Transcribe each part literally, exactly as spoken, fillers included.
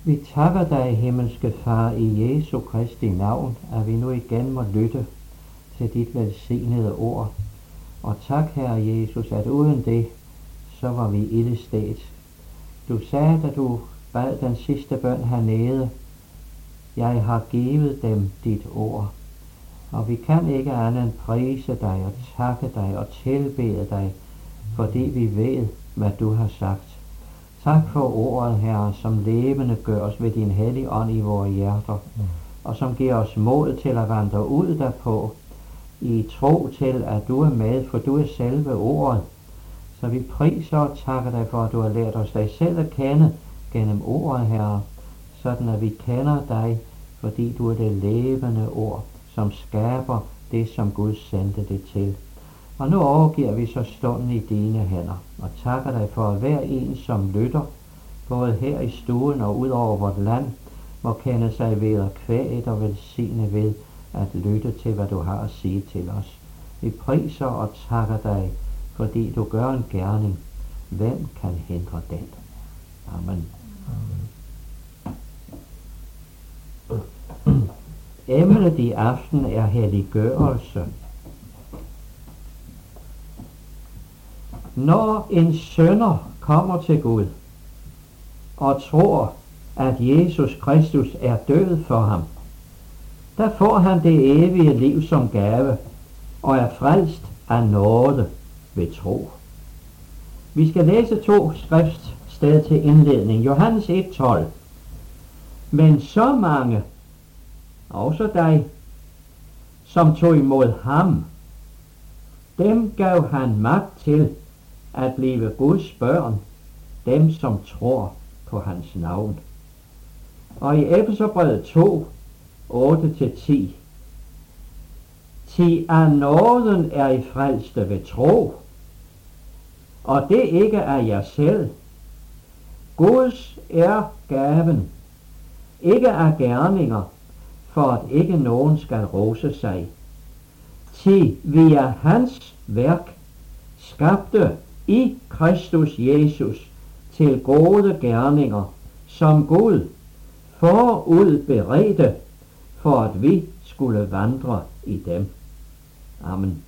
Vi takker dig, himmelske Far, i Jesu Kristi navn, at vi nu igen må lytte til dit velsignede ord. Og tak, Herre Jesus, at uden det, så var vi ilde stedt. Du sagde, da du bad den sidste bøn hernede, jeg har givet dem dit ord. Og vi kan ikke andet end prise dig og takke dig og tilbede dig, fordi vi ved, hvad du har sagt. Tak for ordet, Herre, som levende gør os ved din hellige ånd i vores hjerter, og som giver os mod til at vandre ud derpå, i tro til, at du er med, for du er selve ordet. Så vi priser og takker dig for, at du har lært os dig selv at kende gennem ordet, Herre, sådan at vi kender dig, fordi du er det levende ord, som skaber det, som Gud sendte det til. Og nu overgiver vi så stunden i dine hænder, og takker dig for, at hver en, som lytter, både her i stuen og ud over vort land, må kende sig ved at kvæget og velsigne ved at lytte til, hvad du har at sige til os. Vi priser og takker dig, fordi du gør en gerning. Hvem kan hindre den? Amen. Amen. Emnet i aften er helliggørelse. Når en synder kommer til Gud og tror, at Jesus Kristus er død for ham, der får han det evige liv som gave og er frelst af nåde ved tro. Vi skal læse to skriftsteder til indledning. Johannes et tolv. Men så mange, også dig, som tog imod ham, dem gav han magt til at blive Guds børn, dem som tror på hans navn. Og i Efeserbrevet to, otte til ti. Ti af nåden er I frelste ved tro, og det ikke af jer selv. Guds er gaven, ikke af gerninger, for at ikke nogen skal rose sig. Ti vi er hans værk, skabte i Kristus Jesus til gode gerninger, som Gud forud beredte, for at vi skulle vandre i dem. Amen.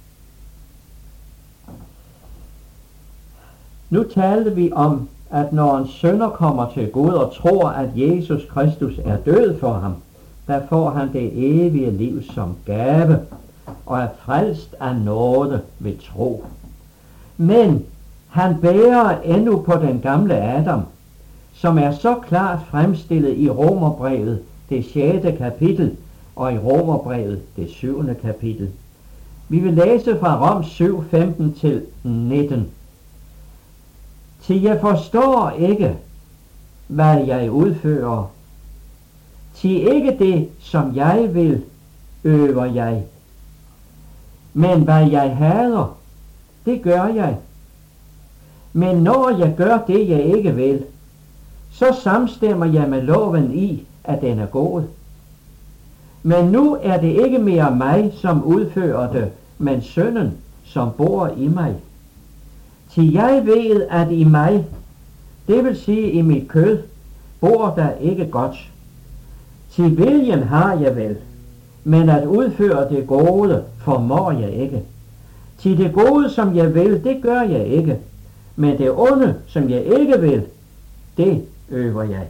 Nu talte vi om, at når en synder kommer til Gud og tror, at Jesus Kristus er død for ham, der får han det evige liv som gave og er frelst af nåde ved tro. Men han bærer endnu på den gamle Adam, som er så klart fremstillet i Romerbrevet, det sjette kapitel, og i Romerbrevet, det syvende kapitel. Vi vil læse fra Rom syv, femten til nitten. Til jeg forstår ikke, hvad jeg udfører. Til ikke det, som jeg vil, øver jeg. Men hvad jeg hader, det gør jeg. Men når jeg gør det, jeg ikke vil, så samstemmer jeg med loven i, at den er god. Men nu er det ikke mere mig, som udfører det, men synden, som bor i mig. Til jeg ved, at i mig, det vil sige i mit kød, bor der ikke godt. Til viljen har jeg vel, men at udføre det gode formår jeg ikke. Til det gode, som jeg vil, det gør jeg ikke. Men det onde, som jeg ikke vil, det øver jeg.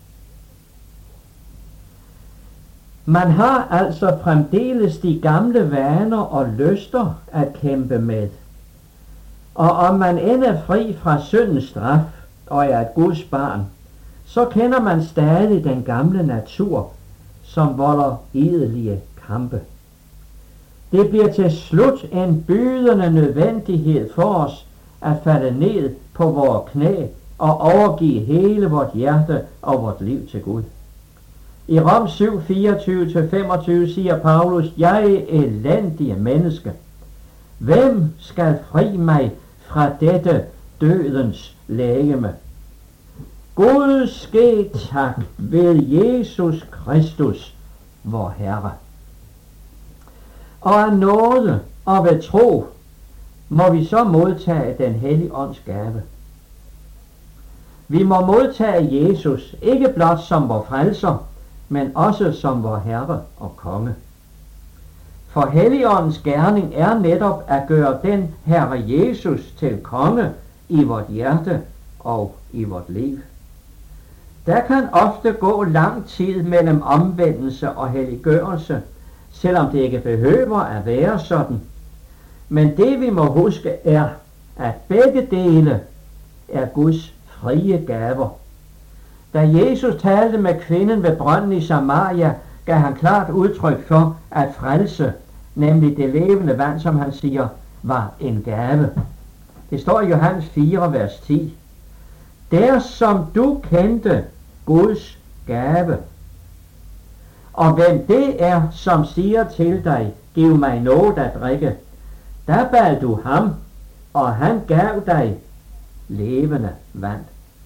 Man har altså fremdeles de gamle vaner og lyster at kæmpe med. Og om man end er fri fra syndens straf og er et Guds barn, så kender man stadig den gamle natur, som volder iderlige kampe. Det bliver til slut en bydende nødvendighed for os at falde ned på vores knæ og overgive hele vort hjerte og vort liv til Gud. I Rom syv, fireogtyve til femogtyve siger Paulus, jeg er elendige menneske. Hvem skal fri mig fra dette dødens legeme? Gud ske tak ved Jesus Kristus, vor Herre. Og af nåde og ved tro må vi så modtage den hellige ånds gave. Vi må modtage Jesus, ikke blot som vor frelser, men også som vor Herre og Konge. For Helligåndens gerning er netop at gøre den Herre Jesus til konge i vort hjerte og i vort liv. Der kan ofte gå lang tid mellem omvendelse og helliggørelse, selvom det ikke behøver at være sådan. Men det vi må huske er, at begge dele er Guds frie gaver. Da Jesus talte med kvinden ved brønden i Samaria, gav han klart udtryk for at frelse, nemlig det levende vand, som han siger, var en gave. Det står i Johannes fire, vers ti. Der som du kendte Guds gave. Og hvem det er, som siger til dig, giv mig noget at drikke, der bad du ham, og han gav dig levende vand.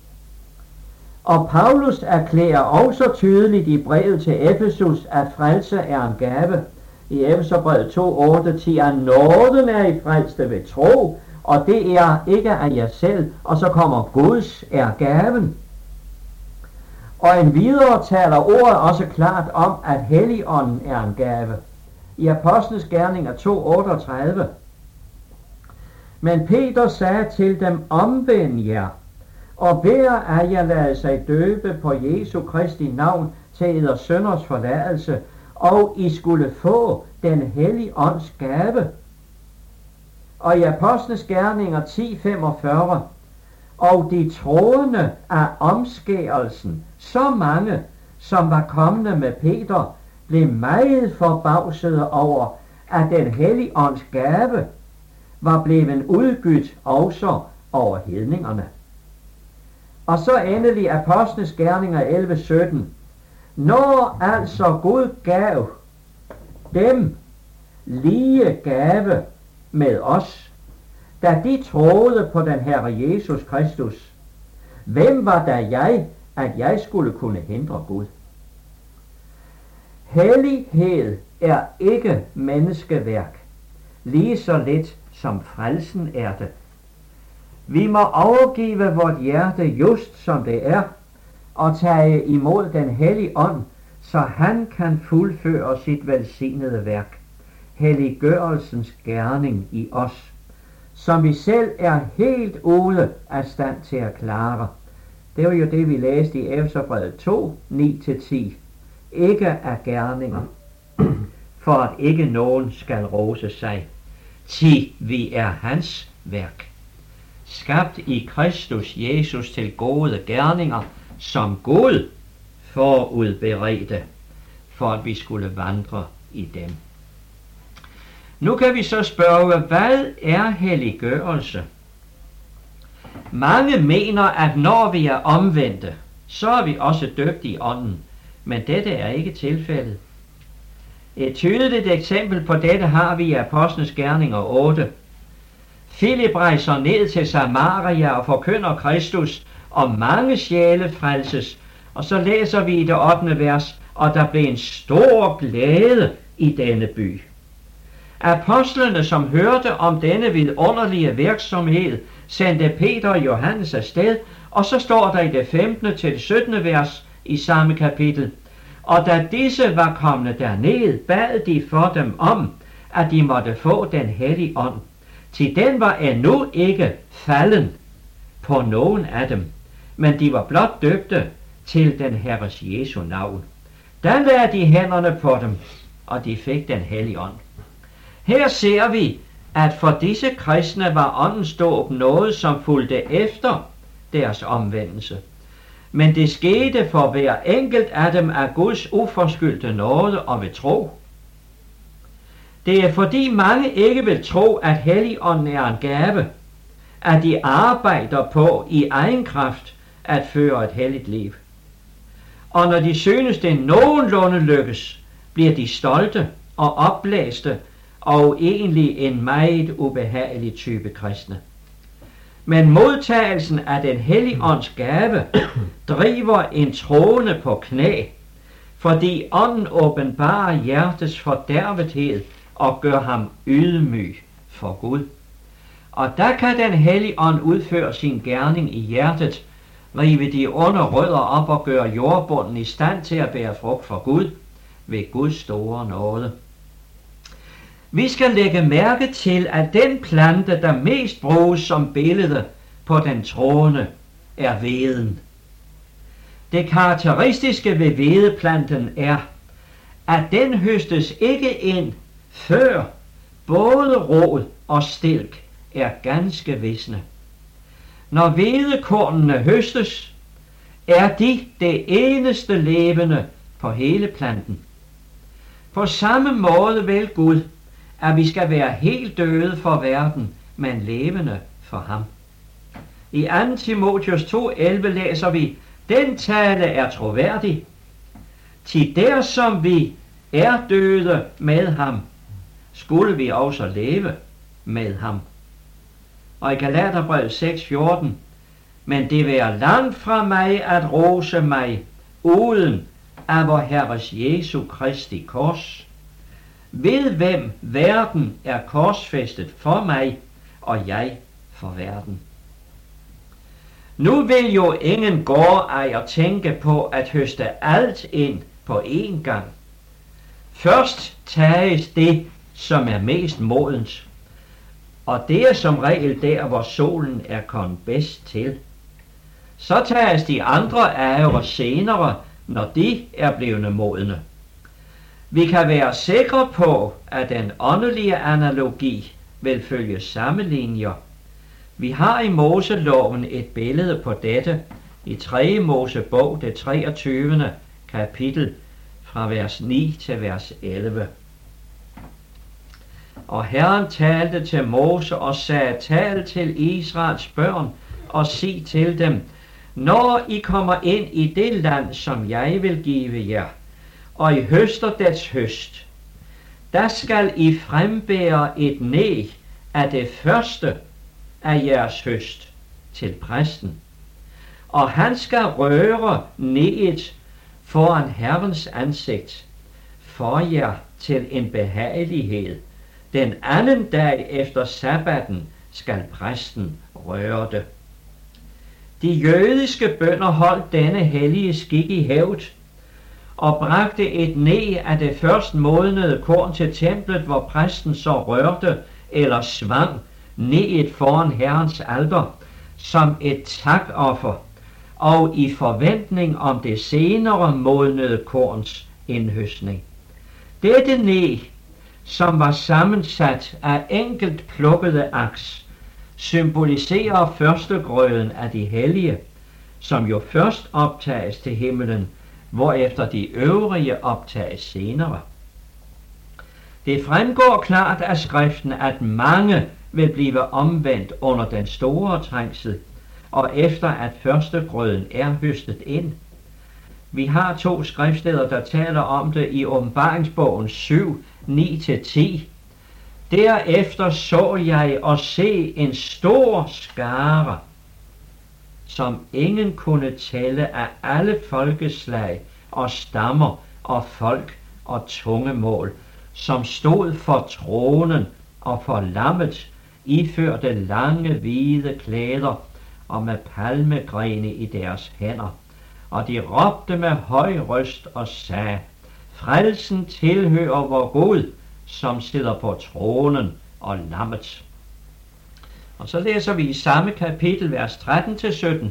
Og Paulus erklærer også tydeligt i brevet til Efesus, at frelse er en gave. I Efeserbrevet to, otte, ti, at nåden er i frelste ved tro, og det er ikke af jer selv, og så kommer Guds er gaven. Og en videre taler ordet også klart om, at Helligånden er en gave. I Apostlenes Gerninger to, otteogtredive. Men Peter sagde til dem, omvend jer, og hver af jer lade sig døbe på Jesu Kristi navn til eder synders forladelse, og I skulle få den hellige ånds gave. Og i Apostlenes Gerninger ti, femogfyrre, og de troende af omskærelsen, så mange, som var kommende med Peter, blev meget forbavsede over, at den hellige ånds gave var blevet udgydt også over hedningerne. Og så endelig Apostlenes Gerninger elleve, sytten. Når altså Gud gav dem lige gave med os, da de troede på den Herre Jesus Kristus, hvem var da jeg, at jeg skulle kunne hindre Gud? Hellighed er ikke menneskeværk, lige så lidt som frelsen er det. Vi må overgive vort hjerte just som det er, og tage imod den hellige ånd, så han kan fuldføre sit velsignede værk, helliggørelsens gerning i os, som vi selv er helt ude af stand til at klare. Det var jo det, vi læste i Efeserbrevet to, ni til ti. Ikke af gerninger, for at ikke nogen skal rose sig. Ti, vi er hans værk, skabt i Kristus Jesus til gode gerninger, som Gud forudberedte, for at vi skulle vandre i dem. Nu kan vi så spørge, hvad er helliggørelse? Mange mener, at når vi er omvendte, så er vi også døbt i ånden, men dette er ikke tilfældet. Et tydeligt eksempel på dette har vi i Apostlenes Gerninger otte. Filip rejser ned til Samaria og forkynder Kristus, og mange sjæle frelses. Og så læser vi i det ottende vers, og der blev en stor glæde i denne by. Apostlene, som hørte om denne vidunderlige virksomhed, sendte Peter og Johannes afsted, og så står der i det femtende til det syttende vers i samme kapitel. Og da disse var komne derned, bad de for dem om, at de måtte få den hellige ånd. Til den var endnu ikke falden på nogen af dem, men de var blot døbte til den Herres Jesu navn. Da lagde de hænderne på dem, og de fik den hellige ånd. Her ser vi, at for disse kristne var åndens dåb noget, som fulgte efter deres omvendelse. Men det skete for hver enkelt af dem af Guds uforskyldte nåde og ved tro. Det er fordi mange ikke vil tro, at Helligånden er en gave, at de arbejder på i egen kraft at føre et helligt liv. Og når de synes det nogenlunde lykkes, bliver de stolte og opblæste og egentlig en meget ubehagelig type kristne. Men modtagelsen af den hellige ånds gave driver en troende på knæ, fordi ånden åbenbarer hjertets fordærvethed og gør ham ydmyg for Gud. Og der kan den hellige ånd udføre sin gerning i hjertet, rive de onde rødder op og gøre jordbunden i stand til at bære frugt for Gud ved Guds store nåde. Vi skal lægge mærke til, at den plante, der mest bruges som billede på den troende, er hveden. Det karakteristiske ved hvedeplanten er, at den høstes ikke ind, før både rod og stilk er ganske visne. Når hvedekornene høstes, er de det eneste levende på hele planten. På samme måde vil Gud, at vi skal være helt døde for verden, men levende for ham. I anden Timotheus to elleve læser vi, den tale er troværdig, til der som vi er døde med ham, skulle vi også leve med ham. Og i Galaterbrevet seks fjorten, men det vil være langt fra mig at rose mig, uden af vor Herres Jesu Kristi kors, ved hvem verden er korsfæstet for mig, og jeg for verden. Nu vil jo ingen gårdejer tænke på at høste alt ind på én gang. Først tages det, som er mest modent, og det er som regel der, hvor solen er kommet bedst til. Så tages de andre ejere senere, når de er blevet modne. Vi kan være sikre på, at den åndelige analogi vil følge samme linjer. Vi har i Moseloven et billede på dette i tredje Mosebog, det treogtyvende kapitel, fra vers ni til vers elleve. Og Herren talte til Mose og sagde, tal til Israels børn og sig til dem, når I kommer ind i det land, som jeg vil give jer, og I høster dets høst, der skal I frembære et næ af det første af jeres høst til præsten. Og han skal røre næet foran Herrens ansigt for jer til en behagelighed. Den anden dag efter sabbaten skal præsten røre det. De jødiske bønder holdt denne hellige skik i hævd og bragte et næ af det først modnede korn til templet, hvor præsten så rørte eller svang næet foran Herrens alter som et takoffer og i forventning om det senere modnede korns indhøstning. Dette næ, som var sammensat af enkelt plukkede aks, symboliserer førstegrøden af de hellige, som jo først optages til himmelen, hvorefter de øvrige optages senere. Det fremgår klart af skriften, at mange vil blive omvendt under den store trængsel, og efter at førstegrøden er høstet ind. Vi har to skriftsteder, der taler om det i Åbenbaringsbogen syv, ni til ti. Derefter så jeg og se en stor skare, som ingen kunne tælle, af alle folkeslag og stammer og folk og tungemål, som stod for tronen og for lammet, iførte lange hvide klæder og med palmegrene i deres hænder. Og de råbte med høj røst og sagde, frelsen tilhører vor Gud, som sidder på tronen og lammet. Og så læser vi i samme kapitel, vers tretten til sytten.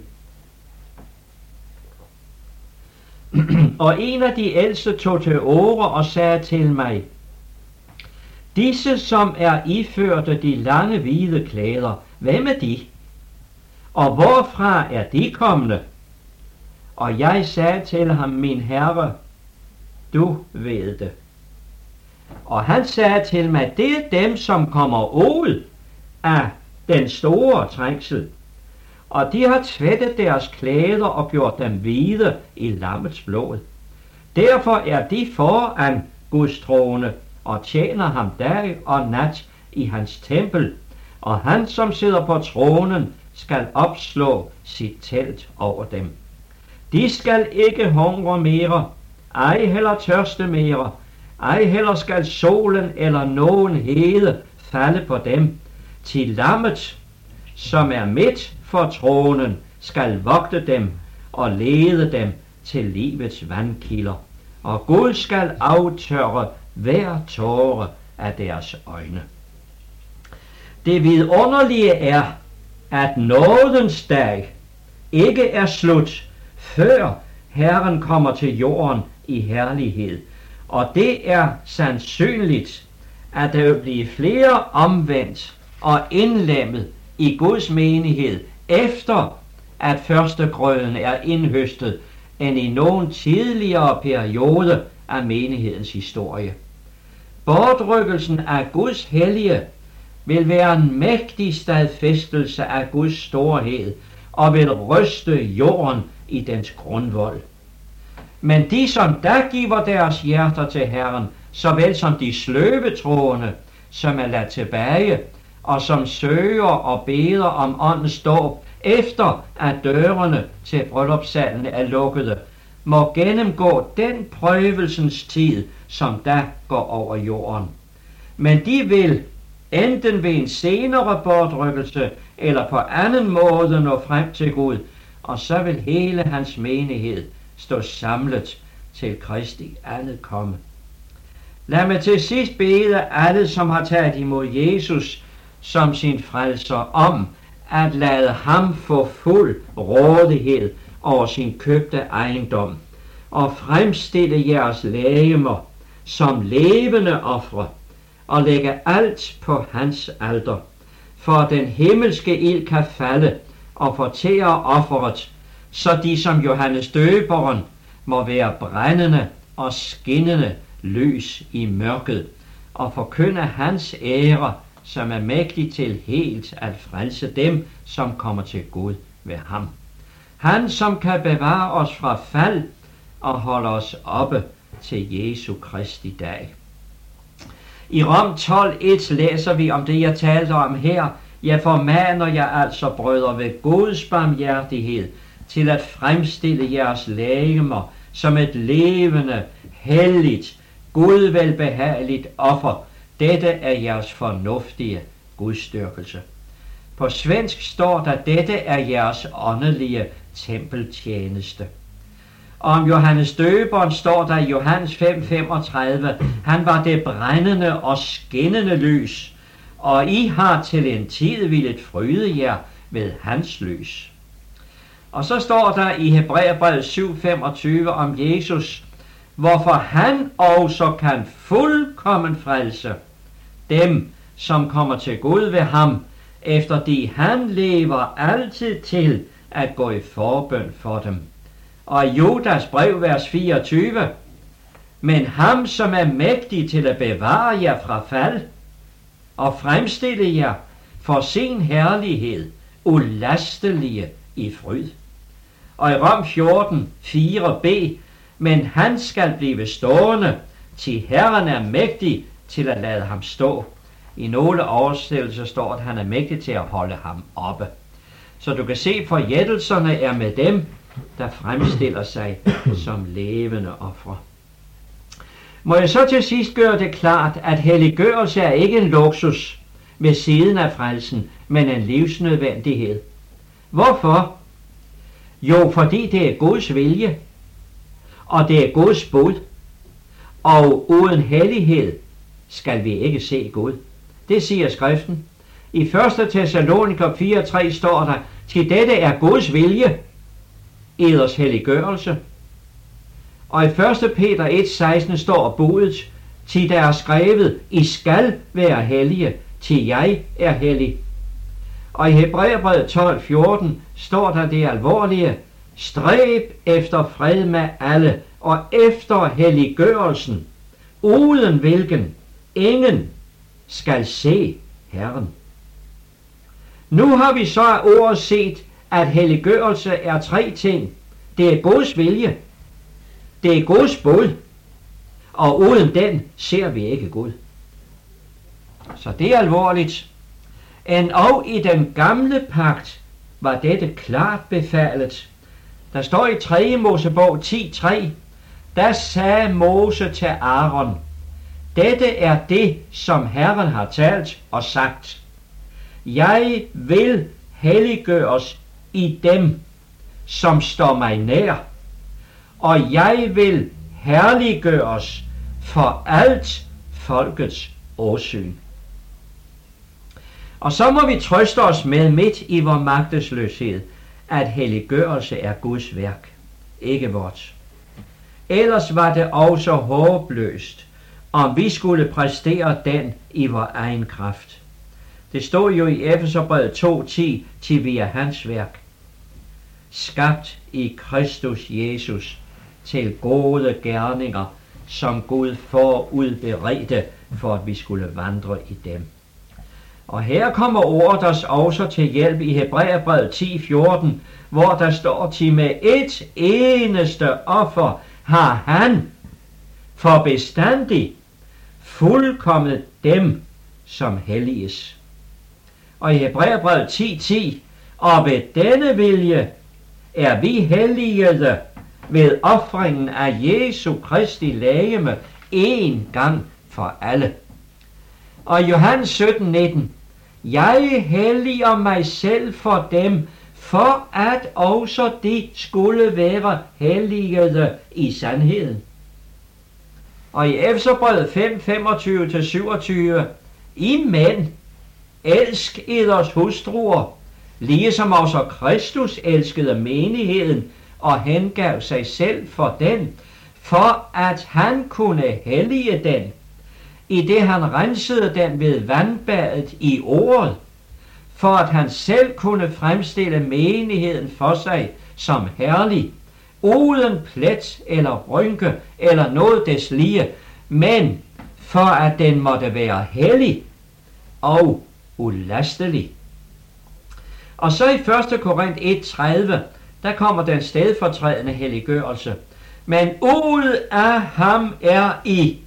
Og en af de ældste tog til orde og sagde til mig, disse, som er iførte de lange hvide klæder, hvem er de? Og hvorfra er de komne? Og jeg sagde til ham, min herre, du ved det. Og han sagde til mig, det er dem, som kommer ud af den store trængsel. Og de har tvættet deres klæder og gjort dem hvide i lammets blod. Derfor er de foran Guds trone og tjener ham dag og nat i hans tempel. Og han, som sidder på tronen, skal opslå sit telt over dem. De skal ikke hungre mere, ej heller tørste mere, ej heller skal solen eller nogen hede falde på dem. Til lammet, som er midt for tronen, skal vogte dem og lede dem til livets vandkilder, og Gud skal aftørre hver tåre af deres øjne. Det vidunderlige er, at nådens dag ikke er slut, før Herren kommer til jorden i herlighed. Og det er sandsynligt, at der vil blive flere omvendt og indlemmet i Guds menighed, efter at førstegrøden er indhøstet, end i nogen tidligere periode af menighedens historie. Bortrykkelsen af Guds hellige vil være en mægtig stadfæstelse af Guds storhed og vil ryste jorden i dens grundvold. Men de, som der giver deres hjerter til Herren, såvel som de sløvetroende, som er ladt tilbage, og som søger og beder om åndens dåb, efter at dørene til bryllupssalen er lukkede, må gennemgå den prøvelsens tid, som der går over jorden. Men de vil enten ved en senere bortrykkelse eller på anden måde nå frem til Gud, og så vil hele hans menighed stå samlet til Kristi andet komme. Lad mig til sidst bede alle, som har taget imod Jesus som sin frelser, om at lade ham få fuld rådighed over sin købte ejendom, og fremstille jeres legemer som levende ofre, og lægge alt på hans alter, for den himmelske ild kan falde og fortære offeret, så de som Johannes Døberen må være brændende og skinnende lys i mørket, og forkynde hans ære, som er mægtig til helt at frelse dem, som kommer til Gud ved ham. Han, som kan bevare os fra fald og holde os oppe til Jesu Kristi dag. I Rom tolv et læser vi om det, jeg talte om her. Jeg formaner jer altså, brødre, ved Guds barmhjertighed, til at fremstille jeres legemer som et levende, helligt, Gud velbehageligt offer. Dette er jeres fornuftige gudsdyrkelse. På svensk står der, dette er jeres åndelige tempeltjeneste. Og om Johannes Døberen står der i Johannes fem femogtredive, han var det brændende og skinnende lys, og I har til en tid villet fryde jer ved hans lys. Og så står der i Hebræerbrevet syv femogtyve om Jesus, hvorfor han også kan fuldkommen frelse dem, som kommer til Gud ved ham, efter de han lever altid til at gå i forbøn for dem. Og i Judas brev, vers fireogtyve, men ham, som er mægtig til at bevare jer fra fald, og fremstille jer for sin herlighed, ulastelige i fryd. Og i Rom fjorten fire b, men han skal blive stående, til Herren er mægtig til at lade ham stå. I nogle oversættelser står, at han er mægtig til at holde ham oppe. Så du kan se, forjættelserne er med dem, der fremstiller sig som levende ofre. Må jeg så til sidst gøre det klart, at helliggørelse er ikke en luksus ved siden af frelsen, men en livsnødvendighed. Hvorfor? Jo, fordi det er Guds vilje, og det er Guds bud, og uden hellighed skal vi ikke se Gud. Det siger skriften. I første Thessaloniker fire tre står der, til dette er Guds vilje, eders helliggørelse. Og i første Peter et seksten står budet, til der er skrevet, I skal være hellige, til jeg er hellig. Og i Hebræerbrevet tolv fjorten står der det alvorlige, stræb efter fred med alle, og efter helliggørelsen, uden hvilken ingen skal se Herren. Nu har vi så af ordet set, at helliggørelse er tre ting. Det er Guds vilje, det er Guds bud, og uden den ser vi ikke Gud. Så det er alvorligt. En og i den gamle pagt var dette klart befalet. Der står i tredje Mosebog ti tre, der sagde Mose til Aaron, dette er det, som Herren har talt og sagt. Jeg vil helliggøres i dem som står mig nær, og jeg vil herliggøres for alt folkets åsyn. Og så må vi trøste os med midt i vor magtesløshed, at helliggørelse er Guds værk, ikke vort. Ellers var det også håbløst, om vi skulle præstere den i vor egen kraft. Det stod jo i Efeserbrevet to ti, til vi er hans værk, skabt i Kristus Jesus til gode gerninger, som Gud forudberedte, for at vi skulle vandre i dem. Og her kommer ordet os også til hjælp i Hebræerbrevet ti fjorten, hvor der står, til med et eneste offer har han for bestandig fuldkommet dem, som helliges. Og i Hebræerbrevet ti ti, og ved denne vilje er vi helligede ved ofringen af Jesu Kristi legeme en gang for alle. Og i Johannes sytten nitten, jeg helliger mig selv for dem, for at også de skulle være helligede i sandheden. Og i Efeserbrevet fem femogtyve til syvogtyve, I mænd, elsk eders hustruer, ligesom også Kristus elskede menigheden og hengav sig selv for den, for at han kunne hellige den, i det han rensede den ved vandbadet i ordet, for at han selv kunne fremstille menigheden for sig som herlig, uden plet eller rynke eller noget deslige, men for at den måtte være hellig og ulastelig. Og så i første Korint et tredive, der kommer den stedfortrædende helliggørelse. Men ud af ham er I,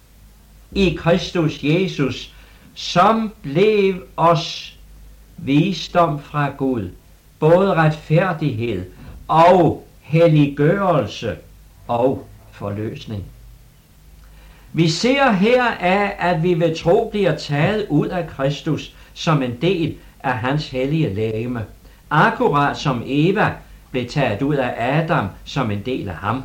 i Kristus Jesus, som blev os visdom fra Gud, både retfærdighed og helliggørelse og forløsning. Vi ser her af, at vi ved tro bliver taget ud af Kristus som en del af hans hellige legeme, akkurat som Eva blev taget ud af Adam som en del af ham.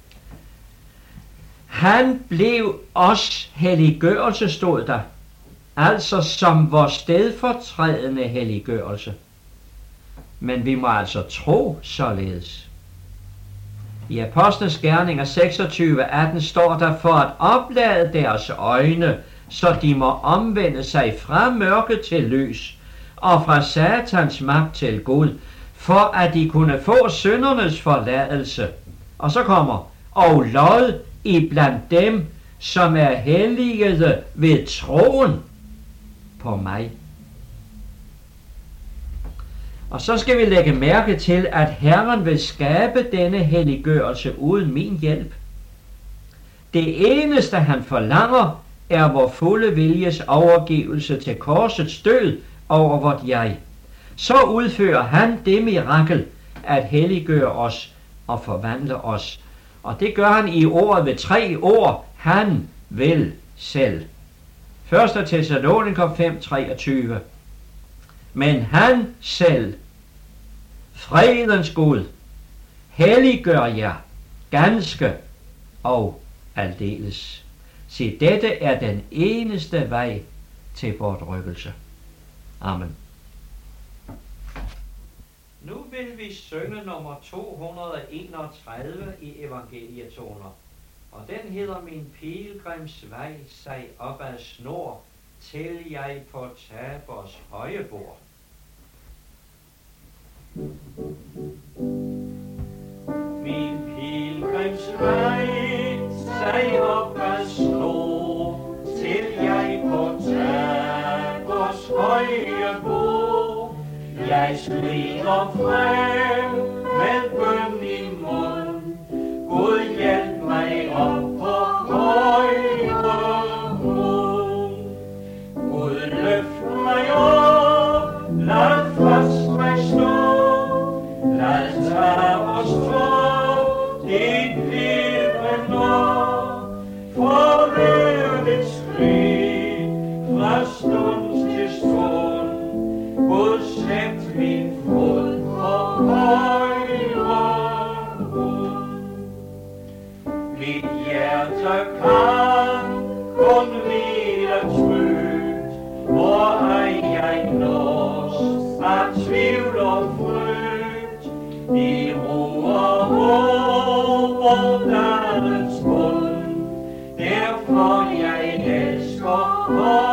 Han blev os helliggørelse, stod der, altså som vores stedfortrædende helliggørelse. Men vi må altså tro således. I Apostlenes Gerninger seksogtyve atten står der, for at oplade deres øjne, så de må omvende sig fra mørke til lys, og fra Satans magt til Gud, for at de kunne få syndernes forladelse. Og så kommer, og lod i blandt dem, som er helligede ved troen på mig. Og så skal vi lægge mærke til, at Herren vil skabe denne helliggørelse uden min hjælp. Det eneste han forlanger, er vor fulde viljes overgivelse til korsets død over vort jeg. Så udfører han det mirakel at helliggøre os og forvandle os. Og det gør han i ordet ved tre ord. Han vil selv. første Thessaloniker fem treogtyve. Men han selv, fredens Gud, helliggør jer ganske og aldeles. Se, dette er den eneste vej til bortrykkelse. Amen. Nu vil vi synge nummer to hundrede enogtredive i evangelietoner, og den hedder Min pilgrims vej sig op ad snor, til jeg på Tabors høje bor. Min pilgrims vej sig op ad snor, til jeg på Tabors høje bor. Jeg skriger frem med bøn i mund, Gud hjælp mig op på højre grund. Gud løft mig op, lad fast mig stå, lad Tabors tår dit pilgrim nå. Forvær dit skrig fra stund til stund, Gud sæt min fod på højre Vi roer over dalens bund, derfor jeg elsker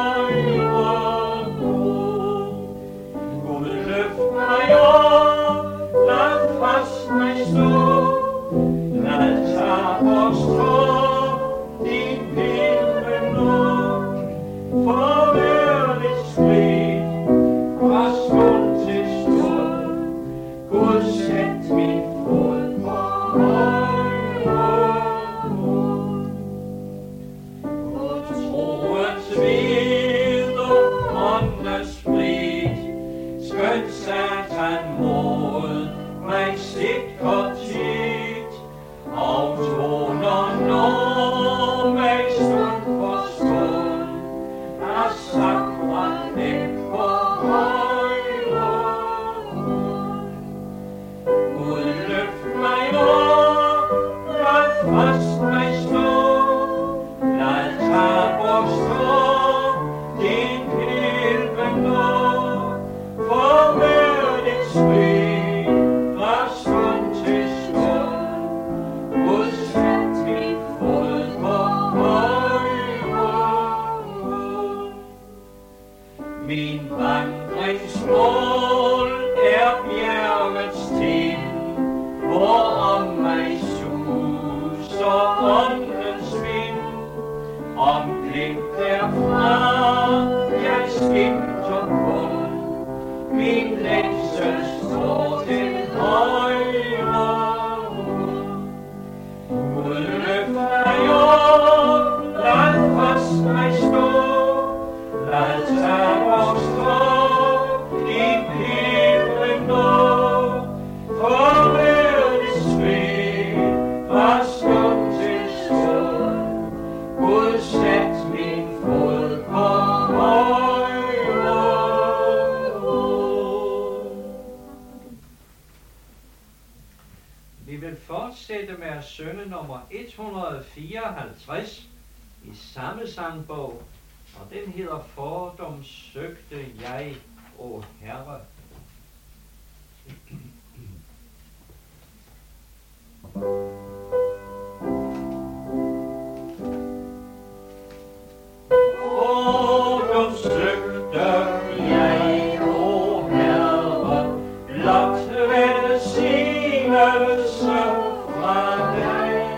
højre Gud. Gud løft mig op, lad fast mig stå, lad tage og stå din himlen nå. Forværligt skridt fra stund til stund, Gud sæt min fod på højre grund. Gud troens ved og åndes frit, skønt Satan mod mig sikker tit, og toner når mig stund for stund, er sakret væk på højre grund. Gud løft mig op, lad fast mig stå, lad tab og stå din himlen nå. Forværligt skridt fra stund til stund, Gud sæt min fod på højre grund. Min vandringsmål er bjergets tind, hvorom mig suser åndens vind. Om glimt derfra jeg skimter kun, min længsel står til højre grund. Gud løft mig op, lad fast mig stå, lad tage og stå din himlen nå. Forværligt skridt fra stund til stund, Gud sæt min fod på højre grund. Vi vil fortsætte med at synge nummer et hundrede fireoghalvtreds i samme sangbog, og den hedder Fordom søgte jeg, o Herre. Fordom søgte jeg, o Herre, blot velsignelse fra dig.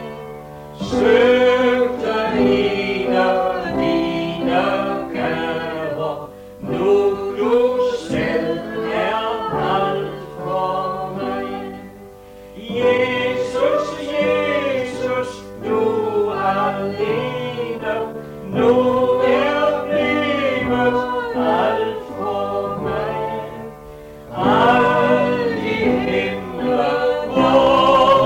Søgte en af dine gaver, nu du selv er alt for mig. Jesus, Jesus, du alene, nu er blevet alt for mig. Alt i himlen, hvor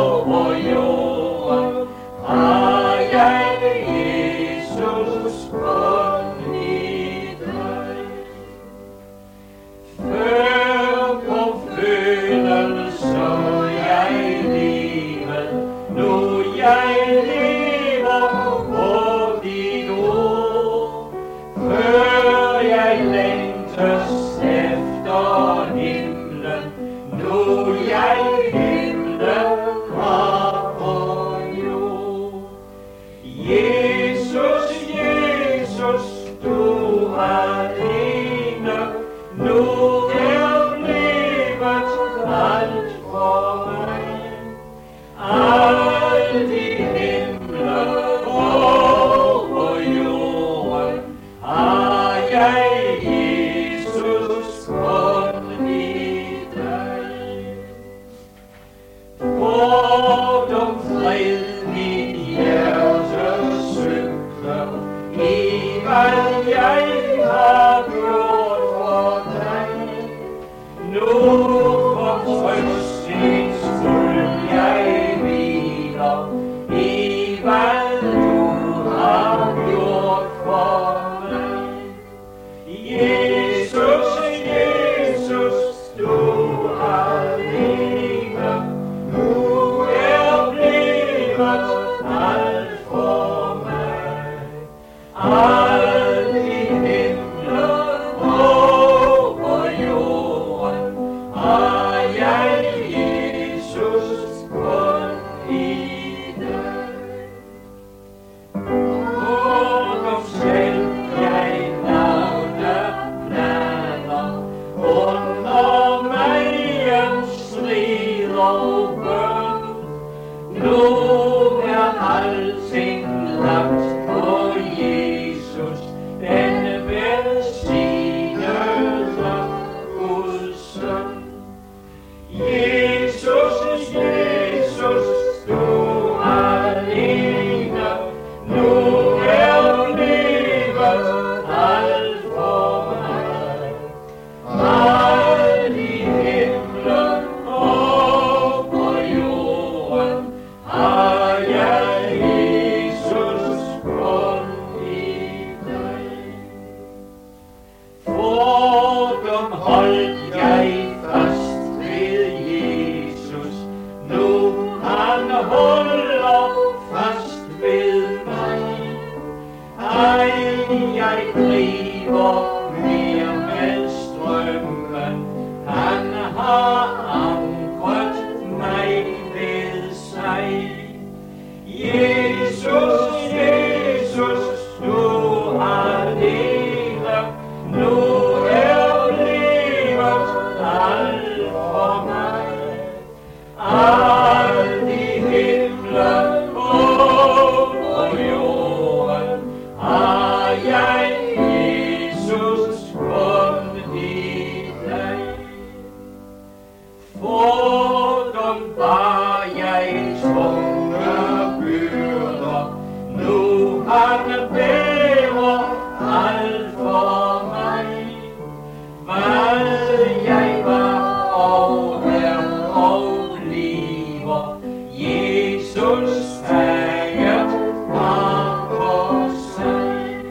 Ensom bar jeg tunge byrder, nu han bærer alt for mig. Hvad jeg var og er og bliver, Jesus taget har på sig.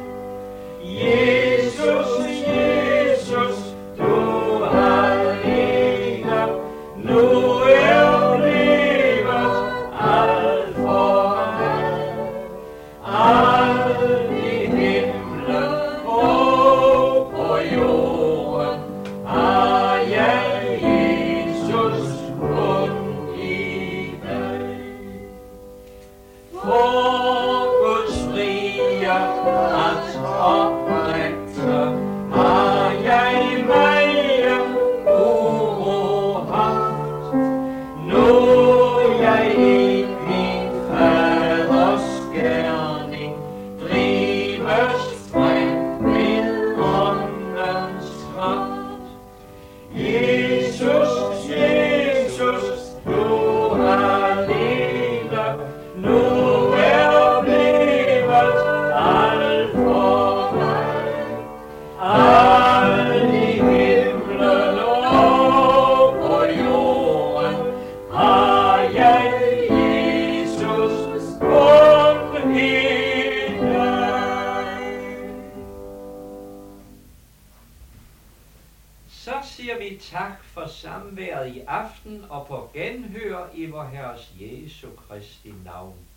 Jesus, Jesus, du alene, nu er livet alt for mig. Alt i himlen og på jorden har jeg Jesus kun i dig. For Guds rige at oprette har jeg mig uro haft. Nu jeg i min faders gerning drives frem med åndens kraft. Jesus, Jesus, du alene, nu er livet alt for mig. Alt i himlen og på jorden har jeg Jesus kun i dig. Så siger vi tak for samværet i aften og på genhør i vor Herres Jesu Kristi navn.